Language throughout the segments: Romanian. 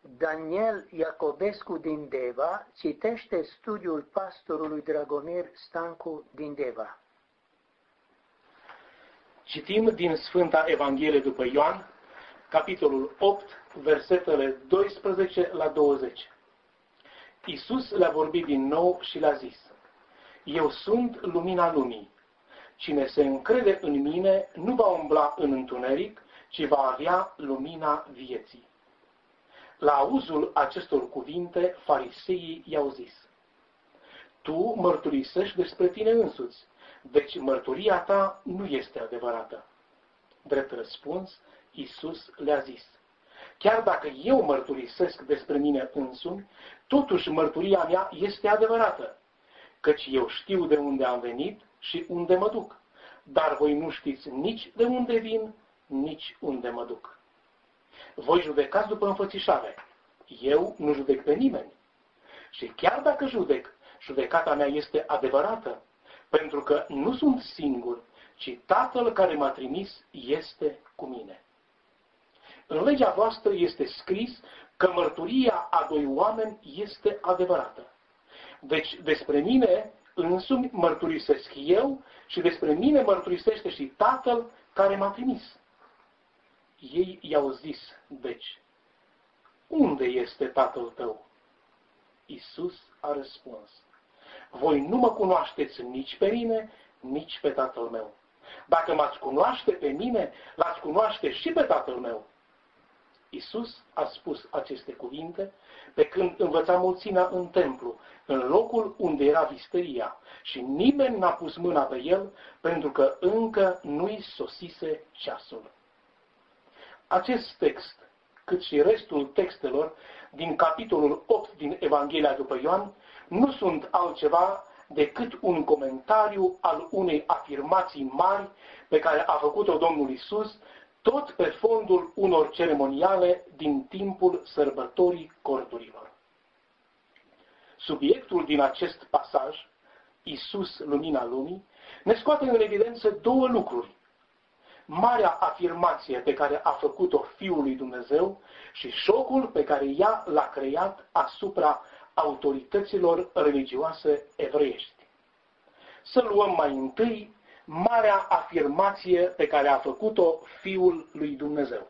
Daniel Iacobescu din Deva citește studiul pastorului Dragomir Stancu din Deva. Citim din Sfânta Evanghelie după Ioan, capitolul 8, versetele 12 la 20. Iisus le-a vorbit din nou și le-a zis: Eu sunt lumina lumii. Cine se încrede în mine nu va umbla în întuneric, ci va avea lumina vieții. La auzul acestor cuvinte, fariseii i-au zis: Tu mărturisești despre tine însuți, deci mărturia ta nu este adevărată. Drept răspuns, Iisus le-a zis: Chiar dacă eu mărturisesc despre mine însumi, totuși mărturia mea este adevărată, căci eu știu de unde am venit și unde mă duc, dar voi nu știți nici de unde vin, nici unde mă duc. Voi judecați după înfățișare. Eu nu judec pe nimeni. Și chiar dacă judec, judecata mea este adevărată, pentru că nu sunt singur, ci Tatăl care m-a trimis este cu mine. În legea voastră este scris că mărturia a doi oameni este adevărată. Deci despre mine însumi mărturisesc eu și despre mine mărturisește și Tatăl care m-a trimis. Ei i-au zis, deci: Unde este Tatăl tău? Iisus a răspuns: Voi nu mă cunoașteți nici pe mine, nici pe Tatăl meu. Dacă m-ați cunoaște pe mine, l-ați cunoaște și pe Tatăl meu. Iisus a spus aceste cuvinte pe când învăța mulțimea în templu, în locul unde era visteria, și nimeni n-a pus mâna pe el, pentru că încă nu-i sosise ceasul. Acest text, cât și restul textelor din capitolul 8 din Evanghelia după Ioan, nu sunt altceva decât un comentariu al unei afirmații mari pe care a făcut-o Domnul Iisus, tot pe fondul unor ceremoniale din timpul sărbătorii corturilor. Subiectul din acest pasaj, Iisus, lumina lumii, ne scoate în evidență două lucruri: marea afirmație pe care a făcut-o Fiul lui Dumnezeu și șocul pe care ea l-a creat asupra autorităților religioase evreiești. Să luăm mai întâi marea afirmație pe care a făcut-o Fiul lui Dumnezeu.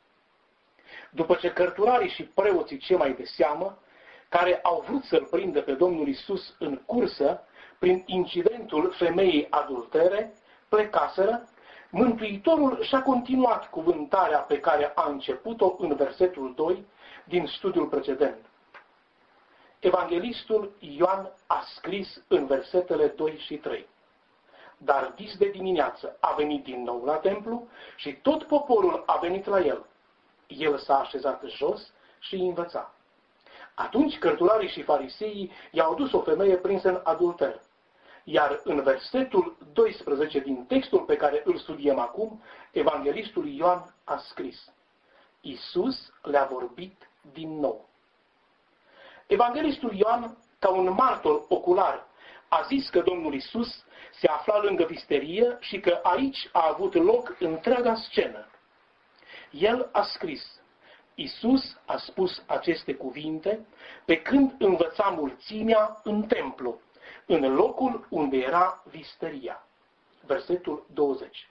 După ce cărturarii și preoții cei mai de seamă, care au vrut să-L prindă pe Domnul Iisus în cursă prin incidentul femeii adultere, plecaseră, Mântuitorul și-a continuat cuvântarea pe care a început-o în versetul 2 din studiul precedent. Evanghelistul Ioan a scris în versetele 2 și 3: Dar dis de dimineață a venit din nou la templu și tot poporul a venit la el. El s-a așezat jos și îi învăța. Atunci cărturarii și fariseii i-au dus o femeie prinsă în adulter. Iar în versetul 12 din textul pe care îl studiem acum, Evanghelistul Ioan a scris: Iisus le-a vorbit din nou. Evanghelistul Ioan, ca un martor ocular, a zis că Domnul Iisus se afla lângă visterie și că aici a avut loc întreaga scenă. El a scris: Iisus a spus aceste cuvinte pe când învăța mulțimea în templu, în locul unde era visteria. Versetul 20.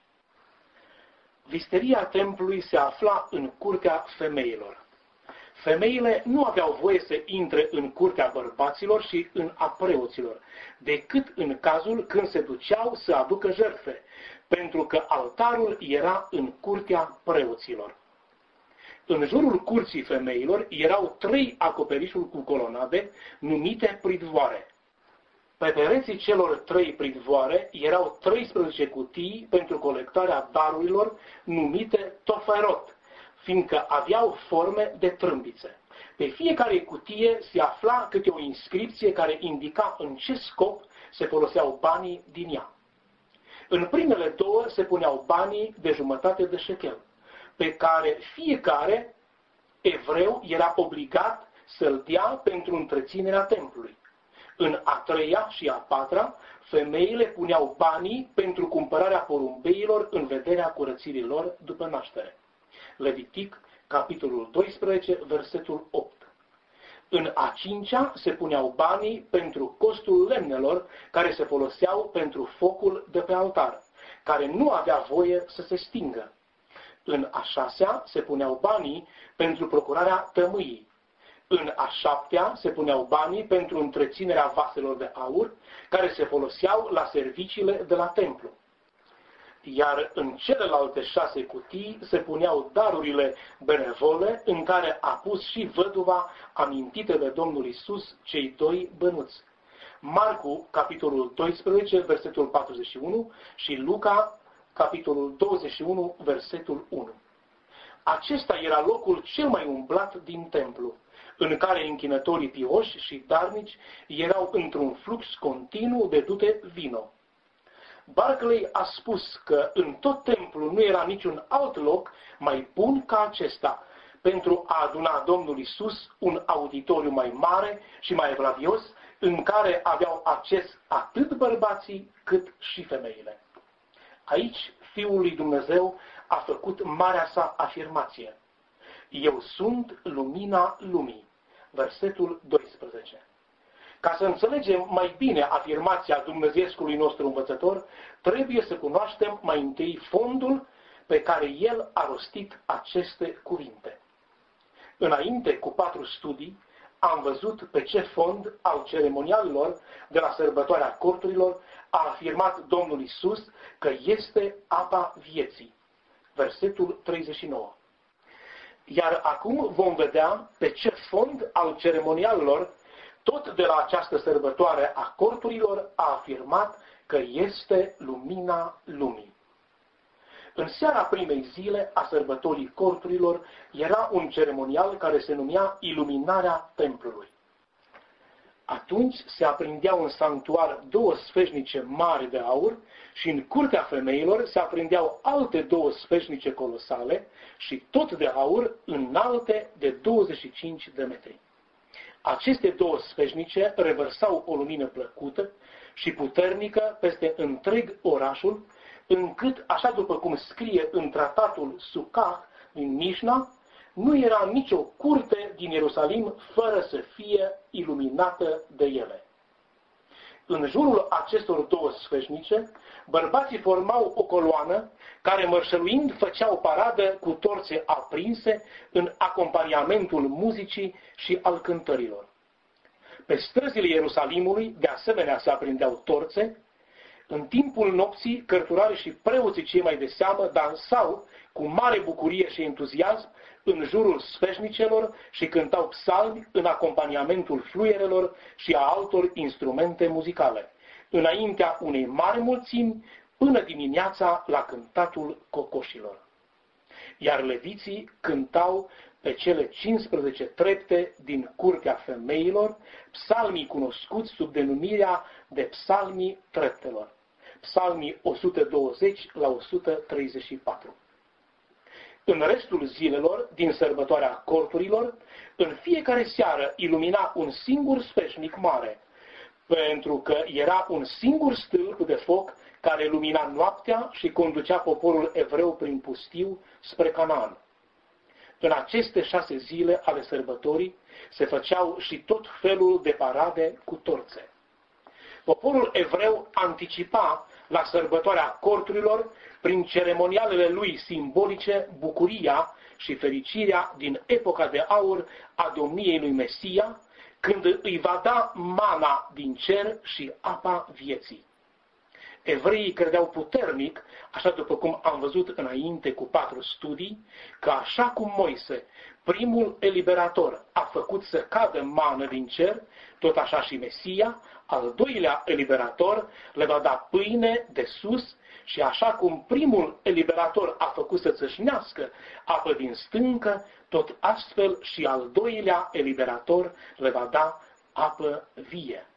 Visteria templului se afla în curtea femeilor. Femeile nu aveau voie să intre în curtea bărbaților și în a preoților, decât în cazul când se duceau să aducă jertfe, pentru că altarul era în curtea preoților. În jurul curții femeilor erau 3 acoperișuri cu colonade, numite pridvoare. Pe pereții celor 3 pridvoare erau 13 cutii pentru colectarea darurilor, numite toferot, fiindcă aveau forme de trâmbițe. Pe fiecare cutie se afla câte o inscripție care indica în ce scop se foloseau banii din ea. În primele 2 se puneau banii de jumătate de șechel, pe care fiecare evreu era obligat să-l dea pentru întreținerea templului. În a 3-a și a 4-a, femeile puneau banii pentru cumpărarea porumbeilor în vederea curățirii lor după naștere. Levitic, capitolul 12, versetul 8. În a cincea se puneau banii pentru costul lemnelor care se foloseau pentru focul de pe altar, care nu avea voie să se stingă. În a șasea se puneau banii pentru procurarea tămâiei. În a șaptea se puneau banii pentru întreținerea vaselor de aur care se foloseau la serviciile de la templu. Iar în celelalte 6 cutii se puneau darurile benevole în care a pus și văduva amintită de Domnul Iisus cei 2 bănuți. Marcu, capitolul 12, versetul 41 și Luca, capitolul 21, versetul 1. Acesta era locul cel mai umblat din templu, în care închinătorii pioși și darnici erau într-un flux continuu de dute vino. Barclay a spus că în tot templul nu era niciun alt loc mai bun ca acesta pentru a aduna Domnul Iisus un auditoriu mai mare și mai evlavios în care aveau acces atât bărbații cât și femeile. Aici Fiul lui Dumnezeu a făcut marea sa afirmație. Eu sunt lumina lumii. Versetul 12. Ca să înțelegem mai bine afirmația dumnezeiescului nostru învățător, trebuie să cunoaștem mai întâi fondul pe care el a rostit aceste cuvinte. Înainte, cu 4 studii, am văzut pe ce fond al ceremonialelor de la sărbătoarea corturilor a afirmat Domnul Iisus că este apa vieții. Versetul 39. Iar acum vom vedea pe ce fond al ceremonialelor, tot de la această sărbătoare a corturilor, a afirmat că este lumina lumii. În seara primei zile a sărbătorii corturilor era un ceremonial care se numea iluminarea templului. Atunci se aprindeau în sanctuar 2 sfeșnice mari de aur și în curtea femeilor se aprindeau alte 2 sfeșnice colosale și tot de aur înalte de 25 de metri. Aceste 2 sfeșnice revărsau o lumină plăcută și puternică peste întreg orașul, încât, așa după cum scrie în tratatul Sucah din Mișna, nu era nicio curte din Ierusalim fără să fie iluminată de ele. În jurul acestor 2 sfeșnice, bărbații formau o coloană care, mărșăluind, făceau paradă cu torțe aprinse în acompaniamentul muzicii și al cântărilor. Pe străzile Ierusalimului, de asemenea, se aprindeau torțe. În timpul nopții, cărturarii și preoții cei mai de seamă dansau cu mare bucurie și entuziasm în jurul sfeșnicelor și cântau psalmi în acompaniamentul fluierelor și a altor instrumente muzicale, înaintea unei mari mulțimi, până dimineața la cântatul cocoșilor. Iar leviții cântau pe cele 15 trepte din curtea femeilor, psalmii cunoscuți sub denumirea de psalmii treptelor, psalmii 120 la 134. În restul zilelor din sărbătoarea corturilor, în fiecare seară ilumina un singur sfeșnic mare, pentru că era un singur stâlp de foc care lumina noaptea și conducea poporul evreu prin pustiu spre Canaan. În aceste 6 zile ale sărbătorii se făceau și tot felul de parade cu torțe. Poporul evreu anticipa la sărbătoarea corturilor, prin ceremonialele lui simbolice, bucuria și fericirea din epoca de aur a domniei lui Mesia, când îi va da mana din cer și apa vieții. Evreii credeau puternic, așa după cum am văzut înainte cu 4 studii, că așa cum Moise, primul eliberator, a făcut să cadă mană din cer, tot așa și Mesia, al doilea eliberator, le va da pâine de sus și așa cum primul eliberator a făcut să țâșnească apă din stâncă, tot astfel și al doilea eliberator le va da apă vie.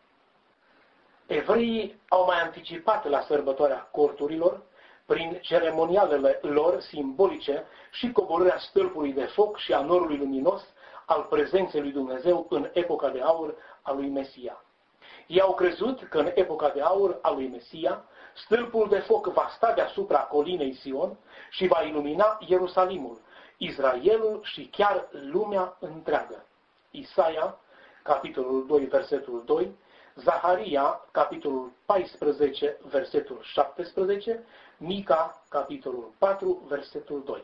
Evreii au mai anticipat la sărbătoarea corturilor, prin ceremonialele lor simbolice și coborârea stâlpului de foc și a norului luminos al prezenței lui Dumnezeu în epoca de aur a lui Mesia. Ei au crezut că în epoca de aur a lui Mesia, stâlpul de foc va sta deasupra colinei Sion și va ilumina Ierusalimul, Israelul și chiar lumea întreagă. Isaia, capitolul 2, versetul 2, Zaharia, capitolul 14, versetul 17, Mica, capitolul 4, versetul 2.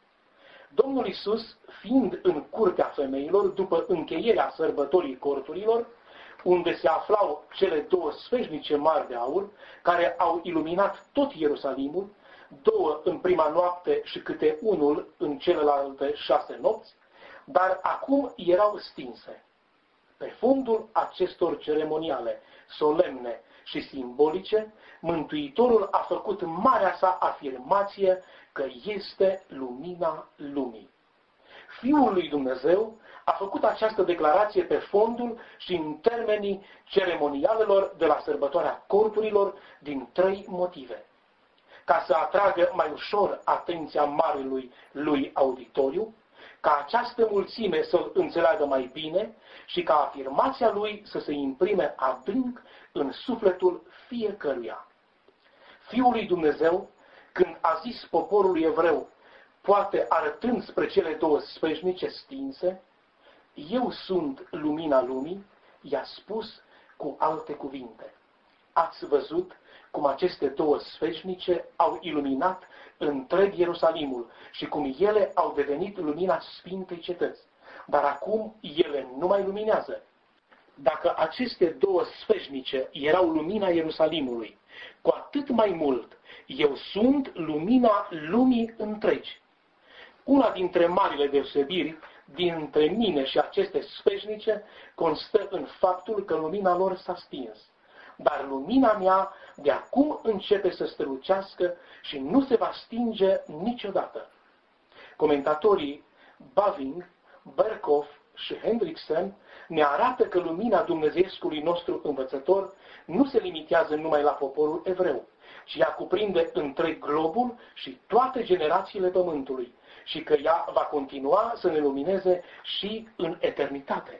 Domnul Iisus, fiind în curtea femeilor, după încheierea sărbătorii corturilor, unde se aflau cele două sfeșnice mari de aur, care au iluminat tot Ierusalimul, două în prima noapte și câte unul în celelalte 6 nopți, dar acum erau stinse. Pe fondul acestor ceremoniale, solemne și simbolice, Mântuitorul a făcut marea sa afirmație că este lumina lumii. Fiul lui Dumnezeu a făcut această declarație pe fondul și în termenii ceremonialelor de la sărbătoarea corturilor din 3 motive. Ca să atragă mai ușor atenția marelui lui auditoriu, ca această mulțime să-l înțeleagă mai bine și ca afirmația lui să se imprime adânc în sufletul fiecăruia. Fiul lui Dumnezeu, când a zis poporului evreu, poate arătând spre cele două sfeșnice stinse, eu sunt lumina lumii, i-a spus cu alte cuvinte. Ați văzut cum aceste două sfeșnice au iluminat întreg Ierusalimul și cum ele au devenit lumina Sfintei Cetăți. Dar acum ele nu mai luminează. Dacă aceste două sfeșnice erau lumina Ierusalimului, cu atât mai mult eu sunt lumina lumii întregi. Una dintre marile deosebiri dintre mine și aceste sfeșnice constă în faptul că lumina lor s-a stins. Dar lumina mea de acum începe să strălucească și nu se va stinge niciodată. Comentatorii Bavinck, Berkhoff și Hendrickson ne arată că lumina dumnezeiescului nostru învățător nu se limitează numai la poporul evreu, ci ea cuprinde întreg globul și toate generațiile pământului și că ea va continua să ne lumineze și în eternitate.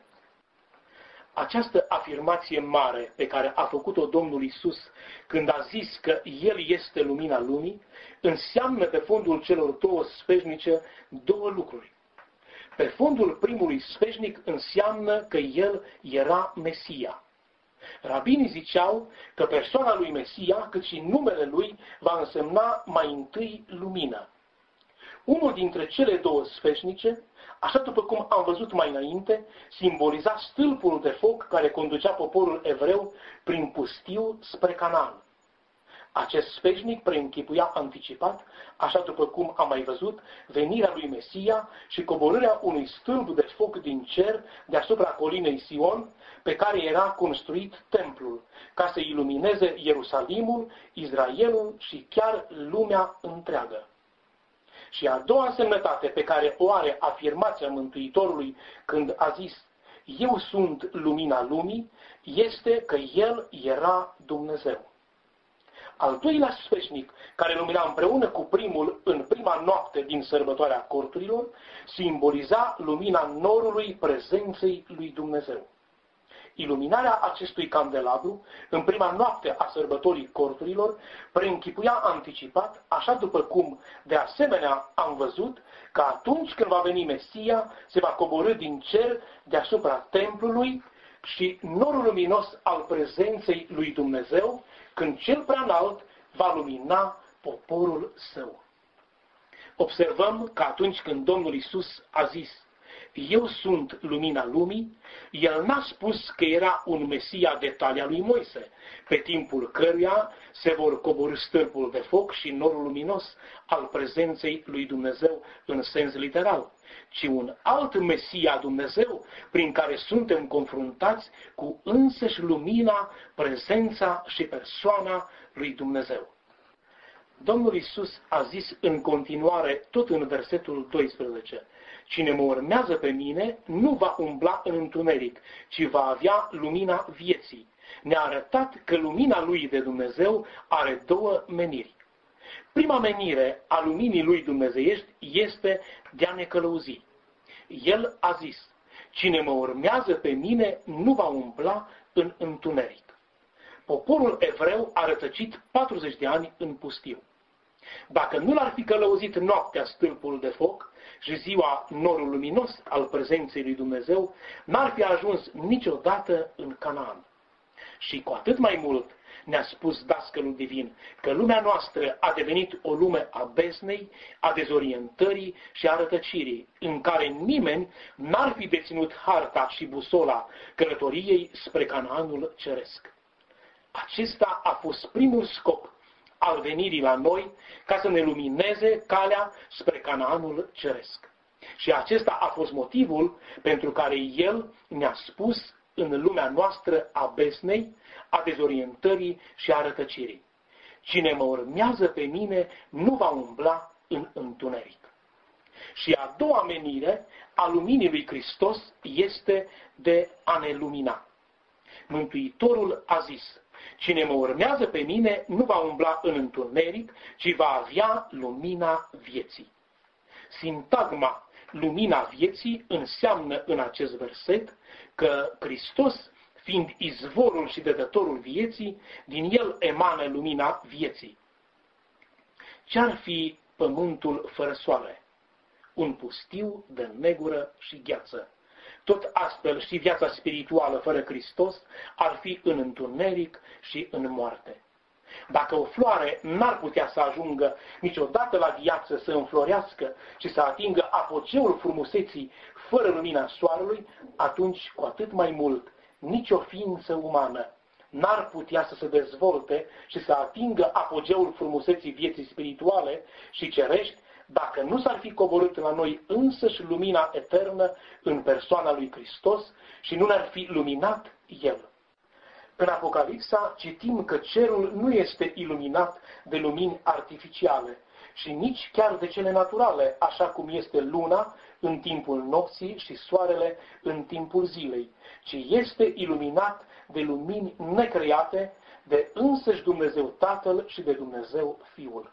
Această afirmație mare pe care a făcut-o Domnul Iisus când a zis că El este lumina lumii, înseamnă pe fondul celor două sfeșnice două lucruri. Pe fondul primului sfeșnic înseamnă că El era Mesia. Rabinii ziceau că persoana lui Mesia, cât și numele lui, va însemna mai întâi lumină. Unul dintre cele două sfeșnice, așa după cum am văzut mai înainte, simboliza stâlpul de foc care conducea poporul evreu prin pustiu spre Canaan. Acest sfeșnic preînchipuia anticipat, așa după cum am mai văzut, venirea lui Mesia și coborârea unui stâlp de foc din cer deasupra colinei Sion, pe care era construit templul, ca să ilumineze Ierusalimul, Israelul și chiar lumea întreagă. Și a doua însemnătate pe care o are afirmația Mântuitorului când a zis, eu sunt lumina lumii, este că El era Dumnezeu. Al doilea sfeșnic, care lumina împreună cu primul în prima noapte din sărbătoarea corturilor, simboliza lumina norului prezenței lui Dumnezeu. Iluminarea acestui candelabru, în prima noapte a sărbătorii corturilor, preînchipuia anticipat, așa după cum, de asemenea, am văzut că atunci când va veni Mesia, se va coborî din cer deasupra templului și norul luminos al prezenței lui Dumnezeu, când cel preanalt va lumina poporul său. Observăm că atunci când Domnul Iisus a zis, eu sunt lumina lumii, El n-a spus că era un Mesia de talia lui Moise, pe timpul căruia se vor coborî stâlpul de foc și norul luminos al prezenței lui Dumnezeu în sens literal, ci un alt Mesia Dumnezeu prin care suntem confruntați cu însăși lumina, prezența și persoana lui Dumnezeu. Domnul Iisus a zis în continuare, tot în versetul 12, cine mă urmează pe mine nu va umbla în întuneric, ci va avea lumina vieții. Ne-a arătat că lumina lui de Dumnezeu are două meniri. Prima menire a luminii lui dumnezeiești este de a ne călăuzi. El a zis, cine mă urmează pe mine nu va umbla în întuneric. Poporul evreu a rătăcit 40 de ani în pustiu. Dacă nu l-ar fi călăuzit noaptea stâlpul de foc, și ziua norul luminos al prezenței lui Dumnezeu n-ar fi ajuns niciodată în Canaan. Și cu atât mai mult ne-a spus dascălul divin că lumea noastră a devenit o lume a beznei, a dezorientării și a rătăcirii, în care nimeni n-ar fi deținut harta și busola călătoriei spre Canaanul ceresc. Acesta a fost primul scop al venirii la noi, ca să ne lumineze calea spre Canaanul ceresc. Și acesta a fost motivul pentru care El ne-a spus în lumea noastră a besnei, a dezorientării și a rătăcirii: cine mă urmează pe mine nu va umbla în întuneric. Și a doua menire a luminii lui Hristos este de a ne lumina. Mântuitorul a zis: cine mă urmează pe mine nu va umbla în întuneric, ci va avea lumina vieții. Sintagma lumina vieții înseamnă în acest verset că Hristos, fiind izvorul și dătătorul vieții, din El emană lumina vieții. Ce-ar fi pământul fără soare? Un pustiu de negură și gheață. Tot astfel și viața spirituală fără Hristos ar fi în întuneric și în moarte. Dacă o floare n-ar putea să ajungă niciodată la viață, să înflorească și să atingă apogeul frumuseții fără lumina soarelui, atunci cu atât mai mult nicio ființă umană n-ar putea să se dezvolte și să atingă apogeul frumuseții vieții spirituale și cerești, dacă nu s-ar fi coborât la noi însăși lumina eternă în persoana lui Hristos și nu ne-ar fi luminat El. În Apocalipsa citim că cerul nu este iluminat de lumini artificiale și nici chiar de cele naturale, așa cum este luna în timpul nopții și soarele în timpul zilei, ci este iluminat de lumini necreate, de însăși Dumnezeu Tatăl și de Dumnezeu Fiul.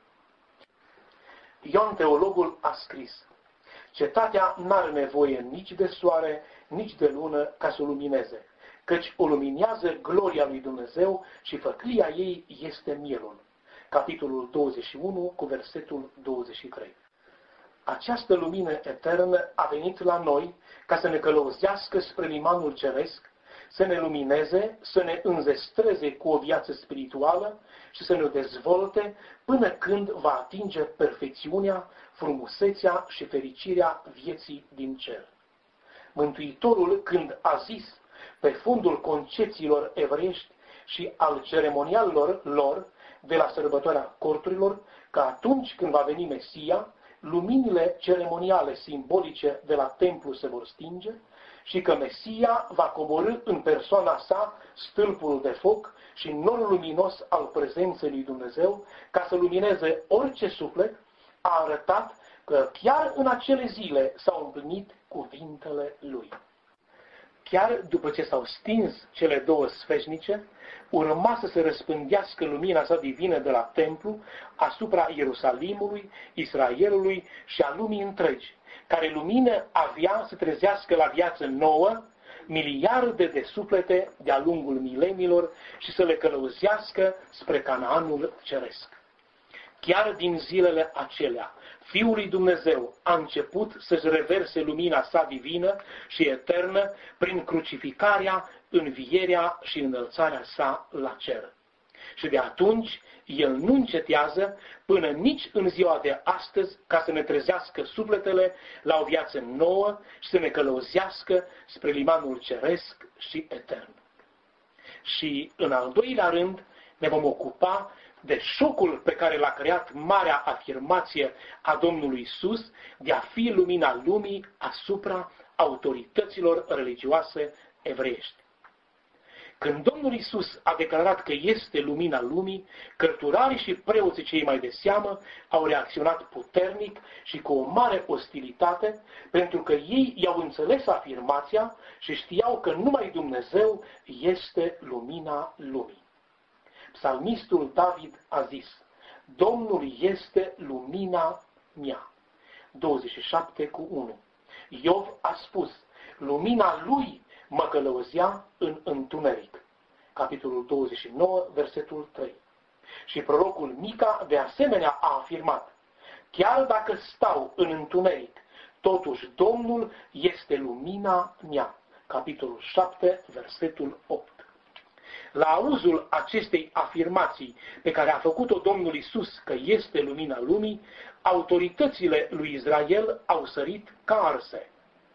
Ioan Teologul a scris: cetatea n-are nevoie nici de soare, nici de lună ca să o lumineze, căci o luminează gloria lui Dumnezeu și făclia ei este mielul. Capitolul 21 cu versetul 23. Această lumină eternă a venit la noi ca să ne călăuzească spre limanul ceresc, să ne lumineze, să ne înzestreze cu o viață spirituală și să ne dezvolte până când va atinge perfecțiunea, frumusețea și fericirea vieții din cer. Mântuitorul, când a zis, pe fundul concepțiilor evreiești și al ceremonialelor lor de la sărbătoarea corturilor, că atunci când va veni Mesia, luminile ceremoniale simbolice de la templu se vor stinge și că Mesia va coborî în persoana sa stâlpul de foc și norul luminos al prezenței lui Dumnezeu ca să lumineze orice suflet, a arătat că chiar în acele zile s-au împlinit cuvintele lui. Chiar după ce s-au stins cele două sfeșnice, urma să se răspândească lumina sa divină de la templu asupra Ierusalimului, Israelului și a lumii întregi, care lumină avea să trezească la viață nouă miliarde de suflete de-a lungul mileniilor și să le călăuzească spre Canaanul ceresc. Chiar din zilele acelea, Fiul lui Dumnezeu a început să-și reverse lumina sa divină și eternă prin crucificarea, învierea și înălțarea sa la cer. Și de atunci El nu încetează până nici în ziua de astăzi ca să ne trezească sufletele la o viață nouă și să ne călăuzească spre limanul ceresc și etern. Și în al doilea rând ne vom ocupa de șocul pe care l-a creat marea afirmație a Domnului Iisus de a fi lumina lumii asupra autorităților religioase evreiești. Când Domnul Iisus a declarat că este lumina lumii, cărturarii și preoții cei mai de seamă au reacționat puternic și cu o mare ostilitate, pentru că ei i-au înțeles afirmația și știau că numai Dumnezeu este lumina lumii. Psalmistul David a zis: Domnul este lumina mea. 27:1. Iov a spus: lumina lui mă călăuzea în întuneric. Capitolul 29, versetul 3. Și prorocul Mica de asemenea a afirmat: chiar dacă stau în întuneric, Totuși Domnul este lumina mea. Capitolul 7, versetul 8. La auzul acestei afirmații pe care a făcut-o Domnul Iisus că este lumina lumii, autoritățile lui Israel au sărit ca arse.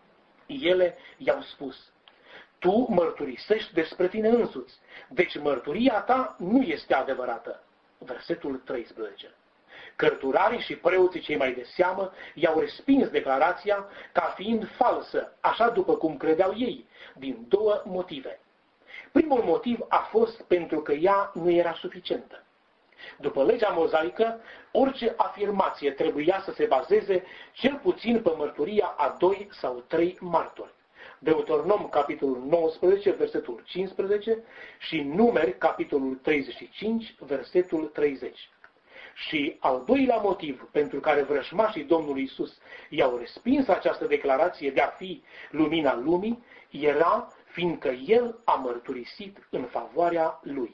Ele i-au spus: tu mărturisești despre tine însuți, deci mărturia ta nu este adevărată. Versetul 13. Cărturarii și preoții cei mai de seamă i-au respins declarația ca fiind falsă, așa după cum credeau ei, din două motive. Primul motiv a fost pentru că ea nu era suficientă. După legea mozaică, orice afirmație trebuia să se bazeze cel puțin pe mărturia a 2 sau 3 martori. Deuteronom, capitolul 19, versetul 15 și Numeri, capitolul 35, versetul 30. Și al doilea motiv pentru care vrăjmașii Domnului Iisus i-au respins această declarație de a fi lumina lumii era fiindcă El a mărturisit în favoarea Lui.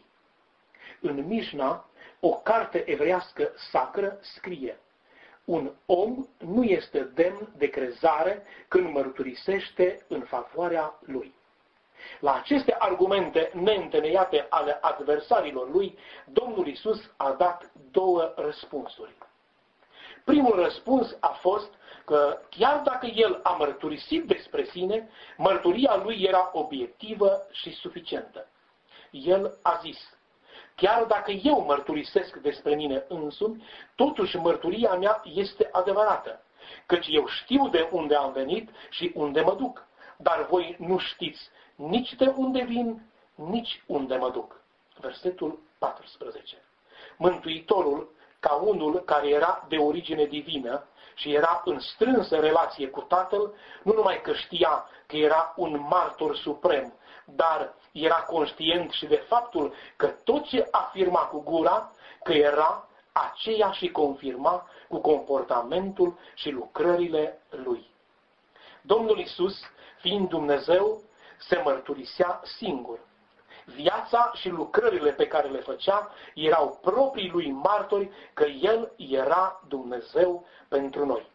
În Mișna, o carte evreiască sacră, scrie: un om nu este demn de crezare când mărturisește în favoarea lui. La aceste argumente neîntemeiate ale adversarilor lui, Domnul Iisus a dat două răspunsuri. Primul răspuns a fost că chiar dacă el a mărturisit despre sine, mărturia lui era obiectivă și suficientă. El a zis: chiar dacă eu mărturisesc despre mine însumi, totuși mărturia mea este adevărată, căci eu știu de unde am venit și unde mă duc, dar voi nu știți nici de unde vin, nici unde mă duc. Versetul 14. Mântuitorul, ca unul care era de origine divină și era în strânsă relație cu Tatăl, nu numai că știa că era un martor suprem, dar era conștient și de faptul că tot ce afirma cu gura, că era, aceea și confirma cu comportamentul și lucrările lui. Domnul Iisus, fiind Dumnezeu, se mărturisea singur. Viața și lucrările pe care le făcea erau proprii lui martori că El era Dumnezeu pentru noi.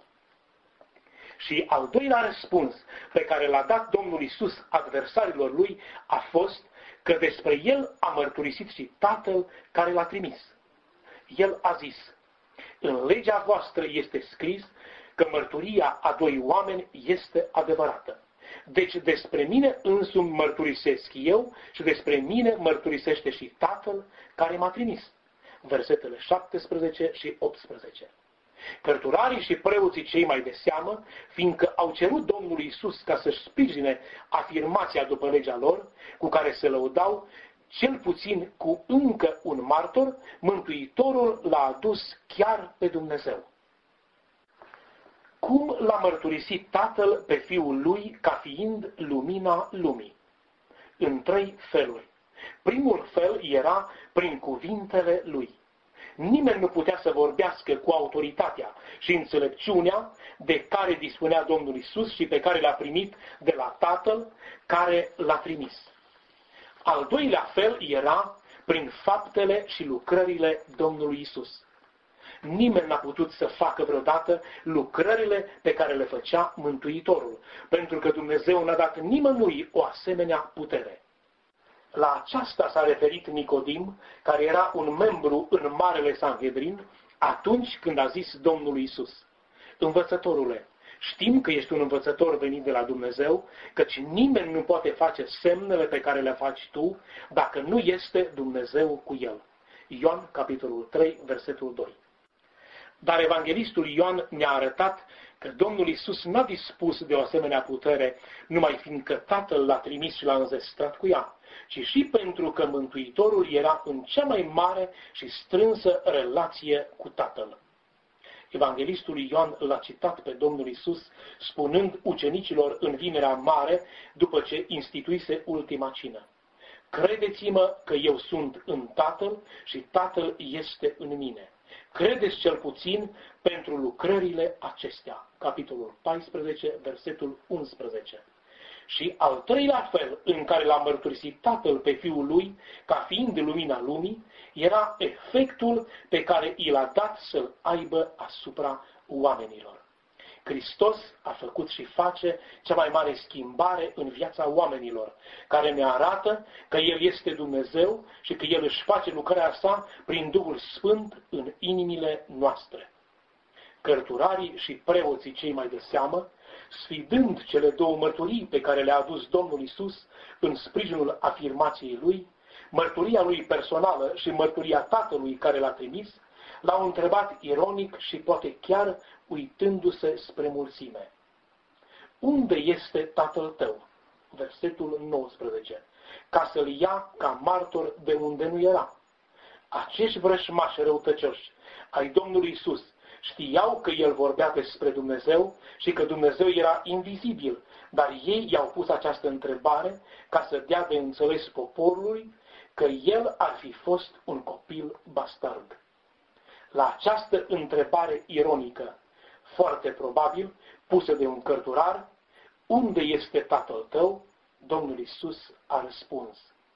Și al doilea răspuns pe care l-a dat Domnul Iisus adversarilor lui a fost că despre El a mărturisit și Tatăl care l-a trimis. El a zis: în legea voastră este scris că mărturia a 2 oameni este adevărată. Deci despre mine însumi mărturisesc eu și despre mine mărturisește și Tatăl care m-a trimis. Versetele 17 și 18. Cărturarii și preoții cei mai de seamă, fiindcă au cerut Domnului Iisus ca să-și sprijine afirmația după legea lor, cu care se lăudau, cel puțin cu încă un martor, Mântuitorul l-a adus chiar pe Dumnezeu. Cum l-a mărturisit Tatăl pe Fiul Lui ca fiind lumina lumii? În 3 feluri. Primul fel era prin cuvintele Lui. Nimeni nu putea să vorbească cu autoritatea și înțelepciunea de care dispunea Domnul Iisus și pe care le-a primit de la Tatăl care l-a trimis. Al doilea fel era prin faptele și lucrările Domnului Iisus. Nimeni n-a putut să facă vreodată lucrările pe care le făcea Mântuitorul, pentru că Dumnezeu n-a dat nimănui o asemenea putere. La aceasta s-a referit Nicodim, care era un membru în Marele Sanhedrin, atunci când a zis Domnului Iisus: învățătorule, știm că ești un învățător venit de la Dumnezeu, căci nimeni nu poate face semnele pe care le faci tu, dacă nu este Dumnezeu cu el. Ioan, capitolul 3, versetul 2. Dar evanghelistul Ioan ne-a arătat că Domnul Iisus n-a dispus de o asemenea putere numai fiindcă Tatăl l-a trimis și l-a înzestrat cu ea, ci și pentru că Mântuitorul era în cea mai mare și strânsă relație cu Tatăl. Evanghelistul Ioan l-a citat pe Domnul Iisus spunând ucenicilor în Vinerea Mare, după ce instituise ultima cină: credeți-mă că eu sunt în Tatăl și Tatăl este în mine. Credeți cel puțin pentru lucrările acestea. Capitolul 14, versetul 11. Și al treilea fel în care l-a mărturisit Tatăl pe Fiul Lui, ca fiind de lumina lumii, era efectul pe care i l-a dat să-l aibă asupra oamenilor. Hristos a făcut și face cea mai mare schimbare în viața oamenilor, care ne arată că El este Dumnezeu și că El își face lucrarea sa prin Duhul Sfânt în inimile noastre. Cărturarii și preoții cei mai de seamă, sfidând cele două mărturii pe care le-a adus Domnul Iisus în sprijinul afirmației Lui, mărturia Lui personală și mărturia Tatălui care L-a trimis, L-au întrebat ironic și poate chiar uitându-se spre mulțime. Unde este Tatăl tău? Versetul 19. Ca să-L ia ca martor de unde nu era. Acești vrășmași răutăcioși ai Domnului Iisus știau că El vorbea despre Dumnezeu și că Dumnezeu era invizibil, dar ei i-au pus această întrebare ca să dea de înțeles poporului că El ar fi fost un copil bastard. La această întrebare ironică, foarte probabil, pusă de un cărturar, unde este Tatăl tău? Domnul Iisus a răspuns: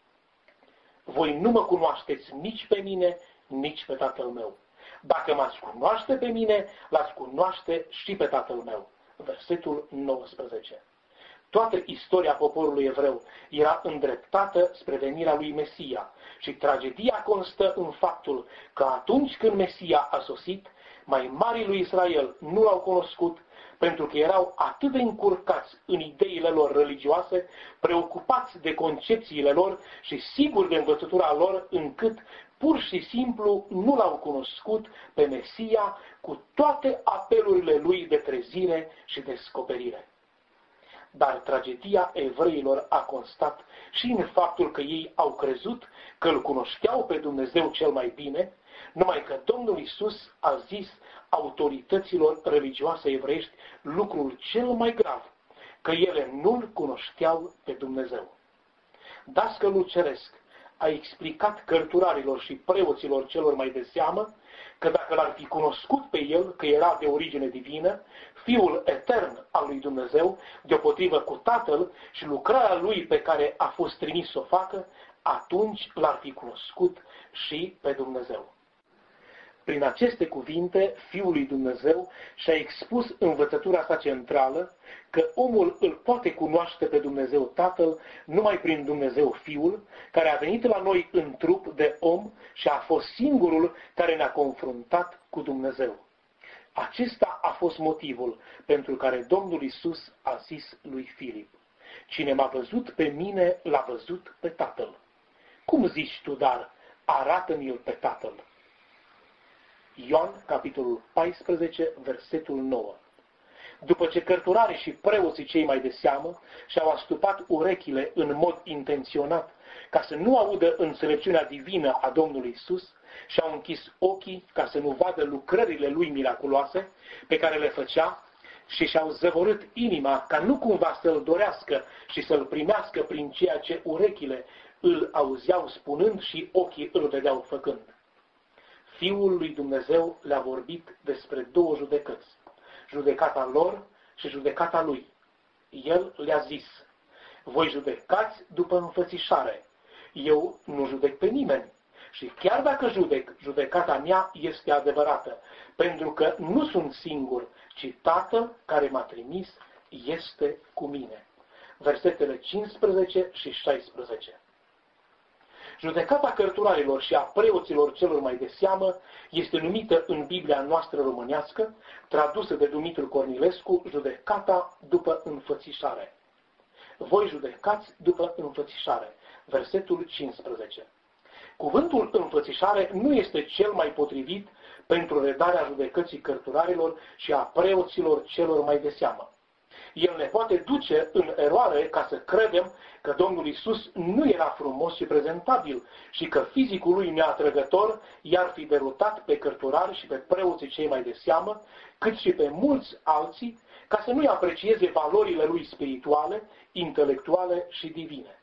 voi nu mă cunoașteți nici pe mine, nici pe Tatăl meu. Dacă m-ați cunoaște pe mine, l-ați cunoaște și pe Tatăl meu. Versetul 19. Toată istoria poporului evreu era îndreptată spre venirea lui Mesia și tragedia constă în faptul că atunci când Mesia a sosit, mai marii lui Israel nu l-au cunoscut pentru că erau atât de încurcați în ideile lor religioase, preocupați de concepțiile lor și siguri de învățătura lor, încât pur și simplu nu l-au cunoscut pe Mesia cu toate apelurile lui de trezire și descoperire. Dar tragedia evreilor a constat și în faptul că ei au crezut că îl cunoșteau pe Dumnezeu cel mai bine, numai că Domnul Iisus a zis autorităților religioase evreiești lucrul cel mai grav, că ele nu-L cunoșteau pe Dumnezeu. Dascălul Ceresc a explicat cărturarilor și preoților celor mai de seamă că dacă l-ar fi cunoscut pe El că era de origine divină, Fiul etern al lui Dumnezeu, deopotrivă cu Tatăl și lucrarea Lui pe care a fost trimis să o facă, atunci l-ar fi cunoscut și pe Dumnezeu. Prin aceste cuvinte, Fiul lui Dumnezeu și-a expus învățătura sa centrală că omul îl poate cunoaște pe Dumnezeu Tatăl numai prin Dumnezeu Fiul, care a venit la noi în trup de om și a fost singurul care ne-a confruntat cu Dumnezeu. Acesta a fost motivul pentru care Domnul Iisus a zis lui Filip: cine m-a văzut pe mine, l-a văzut pe Tatăl. Cum zici tu, dar, arată-mi-l pe Tatăl? Ioan, capitolul 14, versetul 9. După ce cărturarii și preoții cei mai de seamă și-au astupat urechile în mod intenționat ca să nu audă înțelepciunea divină a Domnului Iisus, și-au închis ochii ca să nu vadă lucrările Lui miraculoase pe care le făcea și și-au zăvorât inima ca nu cumva să-L dorească și să-L primească prin ceea ce urechile îl auzeau spunând și ochii îl vedeau făcând. Fiul lui Dumnezeu le-a vorbit despre două judecăți, judecata lor și judecata Lui. El le-a zis: voi judecați după înfățișare, eu nu judec pe nimeni. Și chiar dacă judec, judecata mea este adevărată, pentru că nu sunt singur, ci Tatăl care m-a trimis este cu mine. Versetele 15 și 16. Judecata cărturarilor și a preoților celor mai de seamă este numită în Biblia noastră românească, tradusă de Dumitru Cornilescu, judecata după înfățișare. Voi judecați după înfățișare. Versetul 15. Cuvântul înfățișare nu este cel mai potrivit pentru redarea judecății cărturarilor și a preoților celor mai de seamă. El ne poate duce în eroare ca să credem că Domnul Iisus nu era frumos și prezentabil și că fizicul lui neatrăgător i-ar fi derutat pe cărturari și pe preoții cei mai de seamă, cât și pe mulți alții, ca să nu-i aprecieze valorile lui spirituale, intelectuale și divine.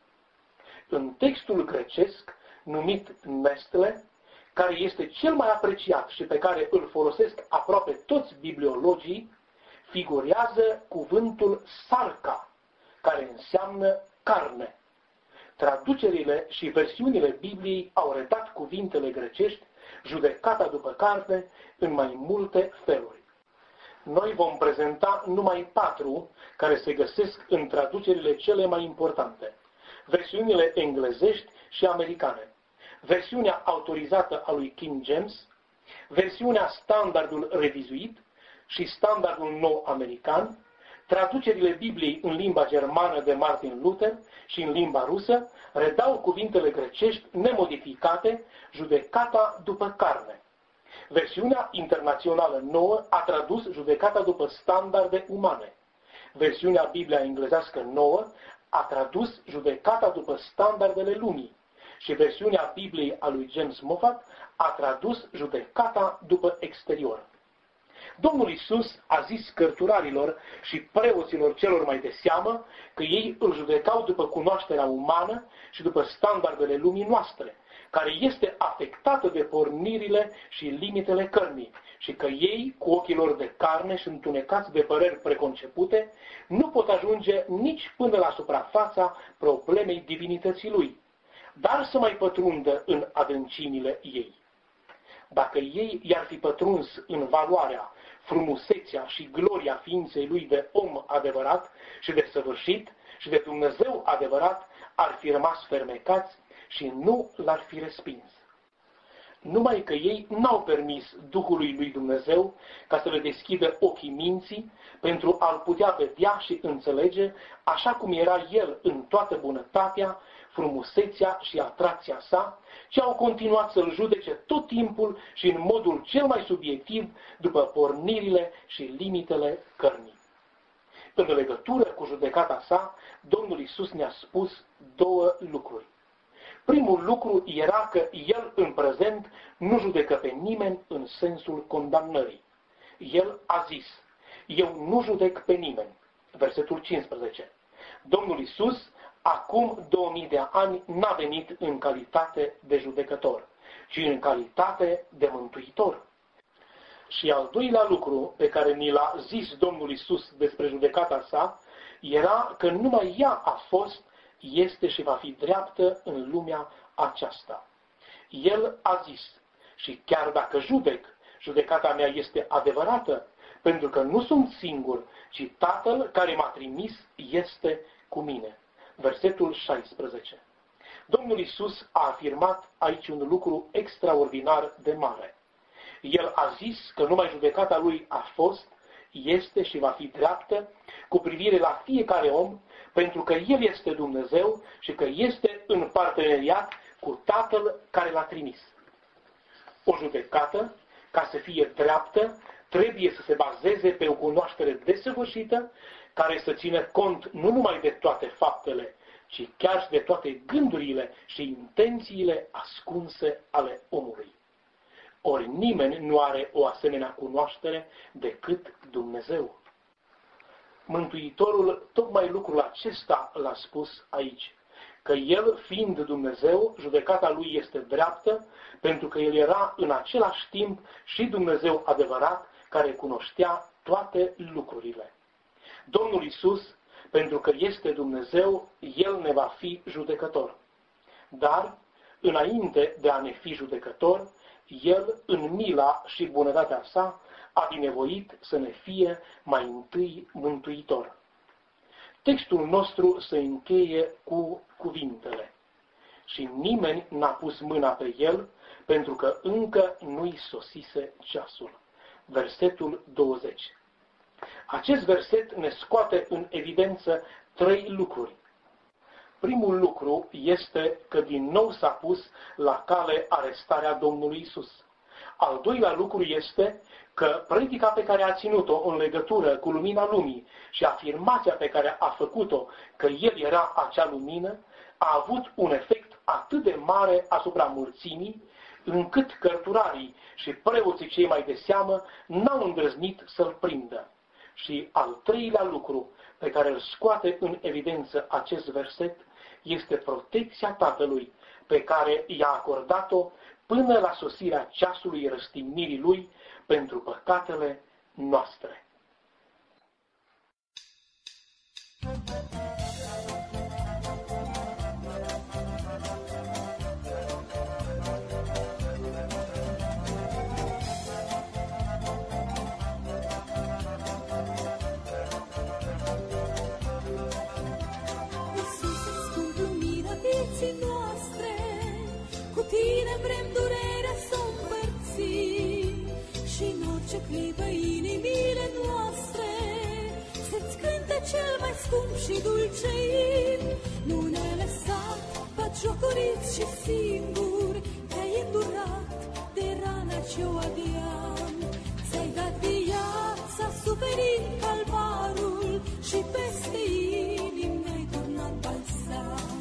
În textul grecesc, numit Nestle, care este cel mai apreciat și pe care îl folosesc aproape toți bibliologii, figurează cuvântul sarca, care înseamnă carne. Traducerile și versiunile Bibliei au redat cuvintele grecești, judecata după carne, în mai multe feluri. Noi vom prezenta numai 4 care se găsesc în traducerile cele mai importante. Versiunile englezești și americane. Versiunea autorizată a lui King James, versiunea standardul revizuit și standardul nou american, traducerile Bibliei în limba germană de Martin Luther și în limba rusă redau cuvintele grecești nemodificate, judecata după carne. Versiunea internațională nouă a tradus judecata după standarde umane. Versiunea Biblia englezească nouă a tradus judecata după standardele lumii. Și versiunea Bibliei a lui James Moffat a tradus judecata după exterior. Domnul Iisus a zis cărturarilor și preoților celor mai de seamă că ei îl judecau după cunoașterea umană și după standardele lumii noastre, care este afectată de pornirile și limitele cărnii, și că ei, cu ochii lor de carne și întunecați de păreri preconcepute, nu pot ajunge nici până la suprafața problemei divinității lui, dar să mai pătrundă în adâncimile ei. Dacă ei i-ar fi pătruns în valoarea, frumusețea și gloria ființei lui de om adevărat și de săvârșit și de Dumnezeu adevărat, ar fi rămas fermecați și nu l-ar fi respins. Numai că ei n-au permis Duhului lui Dumnezeu ca să le deschidă ochii minții pentru a-L putea vedea și înțelege așa cum era El în toată bunătatea, frumusețea și atracția sa, ci au continuat să-L judece tot timpul și în modul cel mai subiectiv după pornirile și limitele cărnii. În legătură cu judecata sa, Domnul Iisus ne-a spus 2 lucruri. Primul lucru era că El în prezent nu judecă pe nimeni în sensul condamnării. El a zis, eu nu judec pe nimeni. Versetul 15. Domnul Iisus acum 2000 de ani n-a venit în calitate de judecător, ci în calitate de mântuitor. Și al doilea lucru pe care ni l-a zis Domnul Iisus despre judecata sa era că numai ea a fost, este și va fi dreaptă în lumea aceasta. El a zis, și chiar dacă judec, judecata mea este adevărată, pentru că nu sunt singur, ci Tatăl care m-a trimis este cu mine. Versetul 16. Domnul Iisus a afirmat aici un lucru extraordinar de mare. El a zis că numai judecata lui a fost, este și va fi dreaptă cu privire la fiecare om, pentru că El este Dumnezeu și că este în parteneriat cu Tatăl care l-a trimis. O judecată, ca să fie dreaptă, trebuie să se bazeze pe o cunoaștere desăvârșită, care să țină cont nu numai de toate faptele, ci chiar și de toate gândurile și intențiile ascunse ale omului. Ori nimeni nu are o asemenea cunoaștere decât Dumnezeu. Mântuitorul tocmai lucrul acesta l-a spus aici, că El, fiind Dumnezeu, judecata Lui este dreaptă, pentru că El era în același timp și Dumnezeu adevărat, care cunoștea toate lucrurile. Domnul Iisus, pentru că este Dumnezeu, El ne va fi judecător. Dar, înainte de a ne fi judecător, El, în mila și bunătatea sa, a binevoit să ne fie mai întâi mântuitor. Textul nostru se încheie cu cuvintele. Și nimeni n-a pus mâna pe El, pentru că încă nu-i sosise ceasul. Versetul 20. Acest verset ne scoate în evidență 3 lucruri. Primul lucru este că din nou s-a pus la cale arestarea Domnului Iisus. Al doilea lucru este că predica pe care a ținut-o în legătură cu lumina lumii și afirmația pe care a făcut-o că El era acea lumină a avut un efect atât de mare asupra mulțimii, încât cărturarii și preoții cei mai de seamă n-au îndrăznit să-L prindă. Și al treilea lucru pe care îl scoate în evidență acest verset este protecția Tatălui pe care i-a acordat-o până la sosirea ceasului răstignirii Lui pentru păcatele noastre. orice clipă inimile noastre să-ți cânte cel mai scump și dulce imn. Nu ne lăsa batjocoriți și singuri, te-ai îndurat de rana ce-o aveam. Ți-ai dat viața suferind calvarul și peste inimi ne-ai turnat balsam.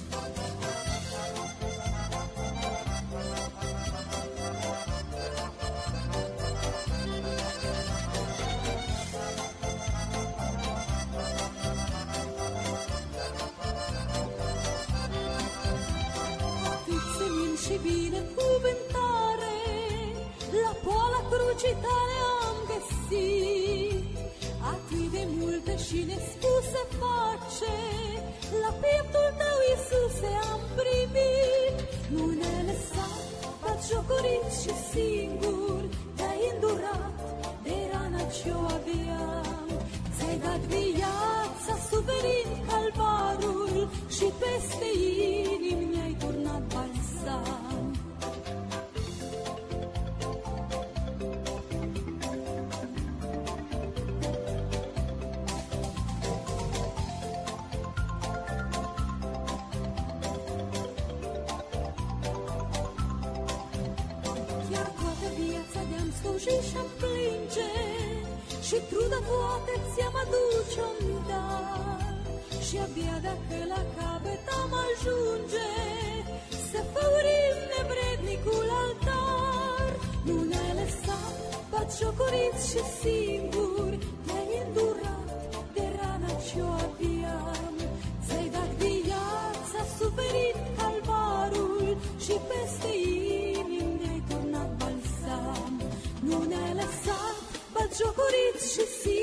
Și binecuvântare la poala crucii tale am găsit. Atât de multe și nespuse face la pieptul tău, Iisuse, am primit. Nu ne lăsa batjocoriți și singuri, te-ai îndurat de rana ce-o aveam. Ți-ai dat viața suferind calvarul și peste inimi ne-ai turnat balsam. Și-am plânge și truda toate ți-am aduce-o-n dar. Și abia dacă la capăt am ajunge să făurim nevrednicul altar. Nu ne-ai lăsat batjocoriți și singuri, te-ai îndurat de rana ce-o aveam. Ți-ai dat viața suferind calvarul și peste inimi ne-ai turnat balsam. Nu ne-ai lăsat batjocoriți și singuri,